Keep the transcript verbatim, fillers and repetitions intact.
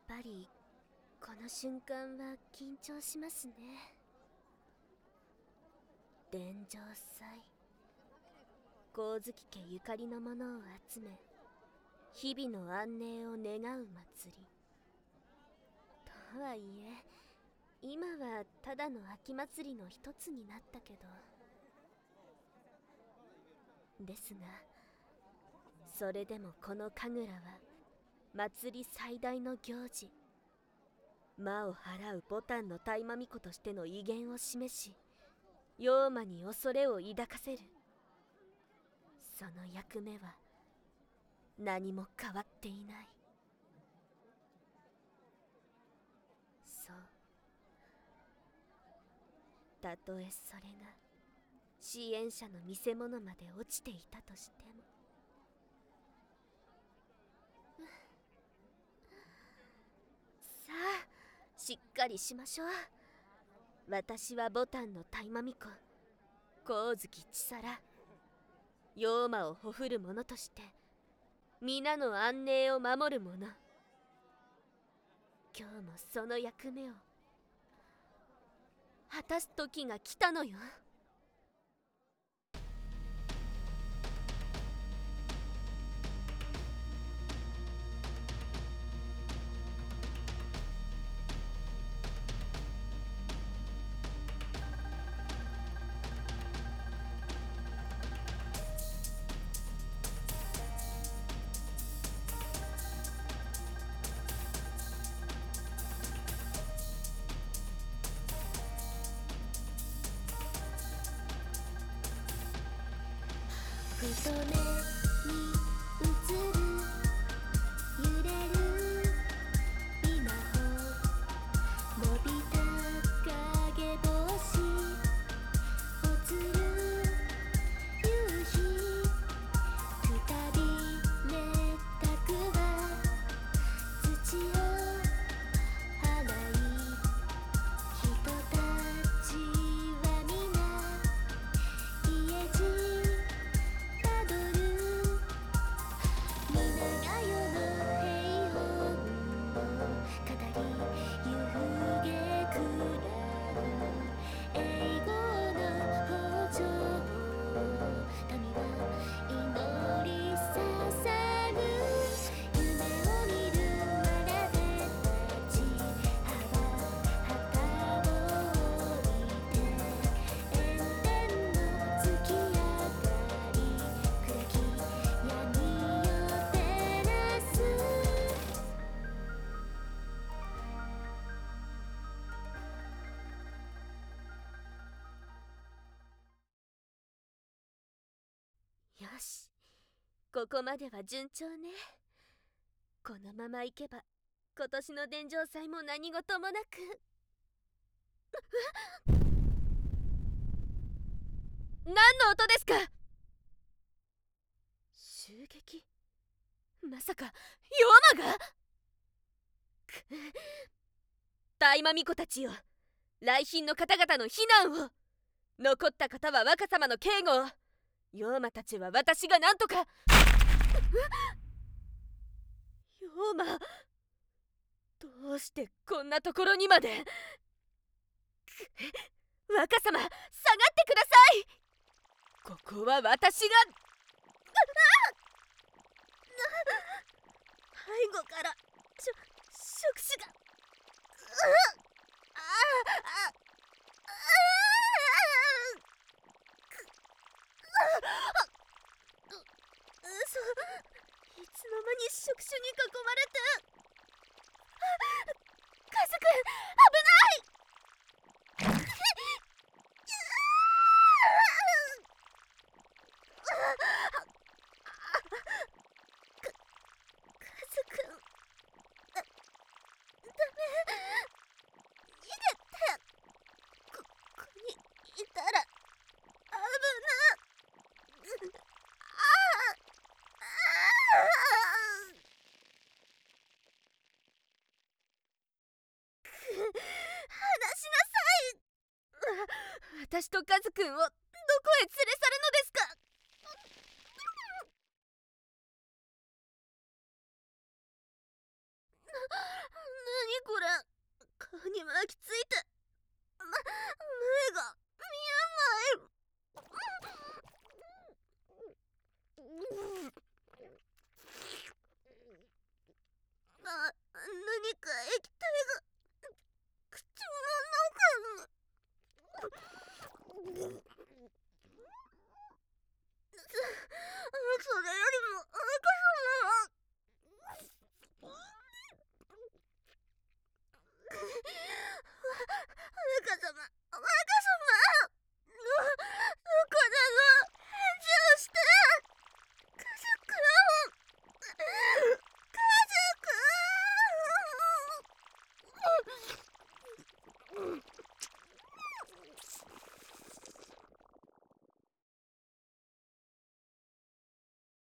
ぱりこの瞬間は緊張しますね。伝承祭、光月家ゆかりのものを集め、日々の安寧を願う祭りとはいえ、今はただの秋祭りの一つになったけど、ですがそれでもこの神楽は祭り最大の行事、魔を払う牡丹の大魔巫女としての威厳を示し、妖魔に恐れを抱かせる。その役目は何も変わっていない。そう、たとえそれが支援者の見せ物まで落ちていたとしても。さあ、しっかりしましょう。私は牡丹の大魔巫女、光月千皿。妖魔をほふる者として皆の安寧を守る者。今日もその役目を果たす時が来たのよ。ふと目に映る揺れる稲穂、伸びた影星をつる夕日、くたびれたくは土を払い、人たちは皆家路よし、ここまでは順調ね。このままいけば今年の伝承祭も何事もなく。何の音ですか？襲撃？まさか妖魔が？大魔巫女たちよ、来賓の方々の避難を。残った方は若様の警護を。妖魔たちは私が何とか。妖魔、どうしてこんなところにまで。若様、下がってください。ここは私が。背後からしょ触手が。あああ嘘、いつの間に触手に囲まれて。カズくん、危ない。カズくん、ダメ、逃げて。ここにいたら危ない。話しなさい。私とカズくんをどこへ連れ去るの